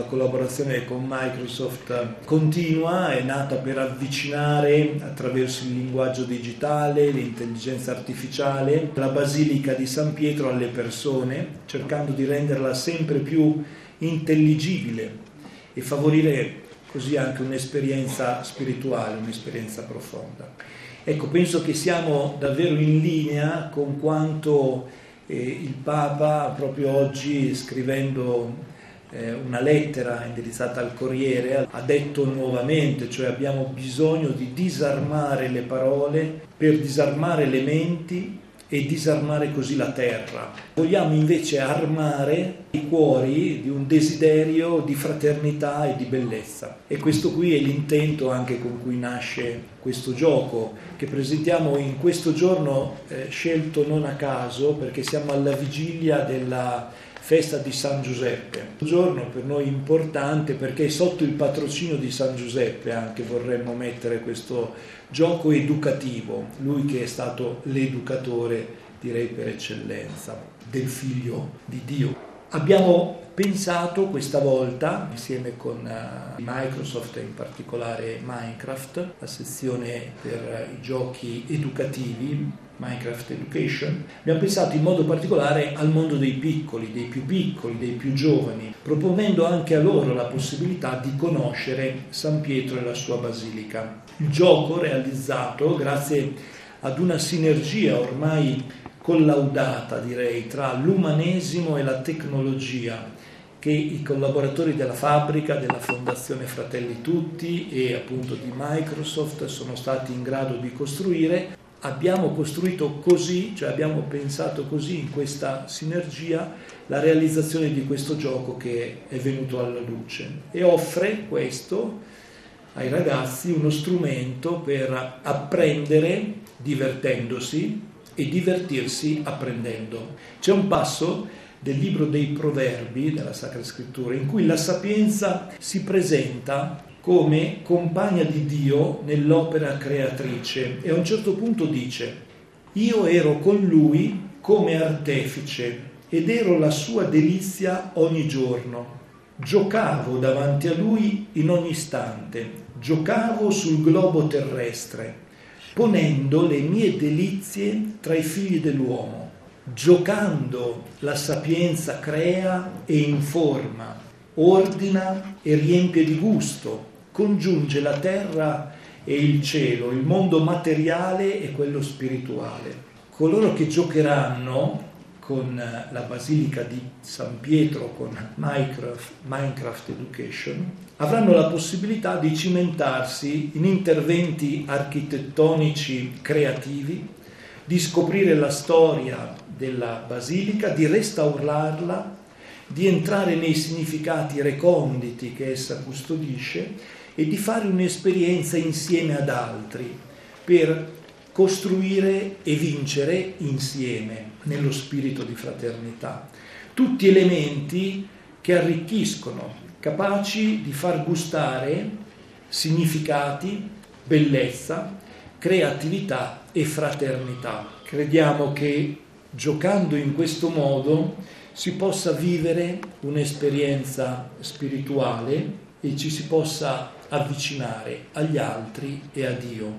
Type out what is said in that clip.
collaborazione con Microsoft continua, è nata per avvicinare attraverso il linguaggio digitale, l'intelligenza artificiale, la Basilica di San Pietro alle persone, cercando di renderla sempre più intelligibile e favorire così anche un'esperienza spirituale, un'esperienza profonda. Ecco, penso che siamo davvero in linea con quanto il Papa proprio oggi, scrivendo una lettera indirizzata al Corriere, ha detto nuovamente, cioè abbiamo bisogno di disarmare le parole per disarmare le menti e disarmare così la terra. Vogliamo invece armare i cuori di un desiderio di fraternità e di bellezza. E questo qui è l'intento anche con cui nasce questo gioco che presentiamo in questo giorno, scelto non a caso perché siamo alla vigilia della festa di San Giuseppe. Un giorno per noi importante perché sotto il patrocinio di San Giuseppe anche vorremmo mettere questo gioco educativo, lui che è stato l'educatore, direi per eccellenza, del Figlio di Dio. Abbiamo pensato questa volta, insieme con Microsoft e in particolare Minecraft, la sezione per i giochi educativi, Minecraft Education, abbiamo pensato in modo particolare al mondo dei piccoli, dei più giovani, proponendo anche a loro la possibilità di conoscere San Pietro e la sua basilica. Il gioco realizzato grazie ad una sinergia ormai collaudata, direi, tra l'umanesimo e la tecnologia che i collaboratori della fabbrica, della Fondazione Fratelli Tutti e appunto di Microsoft sono stati in grado di costruire. Abbiamo costruito così, cioè abbiamo pensato così in questa sinergia la realizzazione di questo gioco che è venuto alla luce e offre questo ai ragazzi uno strumento per apprendere divertendosi e divertirsi apprendendo. C'è un passo del libro dei Proverbi della Sacra Scrittura in cui la sapienza si presenta come compagna di Dio nell'opera creatrice e a un certo punto dice: io ero con lui come artefice ed ero la sua delizia ogni giorno. Giocavo davanti a lui in ogni istante, giocavo sul globo terrestre, ponendo le mie delizie tra i figli dell'uomo. Giocando la sapienza crea e informa, ordina e riempie di gusto, congiunge la terra e il cielo, il mondo materiale e quello spirituale. Coloro che giocheranno con la Basilica di San Pietro, con Minecraft Education, avranno la possibilità di cimentarsi in interventi architettonici creativi, di scoprire la storia della Basilica, di restaurarla, di entrare nei significati reconditi che essa custodisce e di fare un'esperienza insieme ad altri per costruire e vincere insieme nello spirito di fraternità. Tutti elementi che arricchiscono, capaci di far gustare significati, bellezza, creatività e fraternità. Crediamo che giocando in questo modo si possa vivere un'esperienza spirituale e ci si possa avvicinare agli altri e a Dio.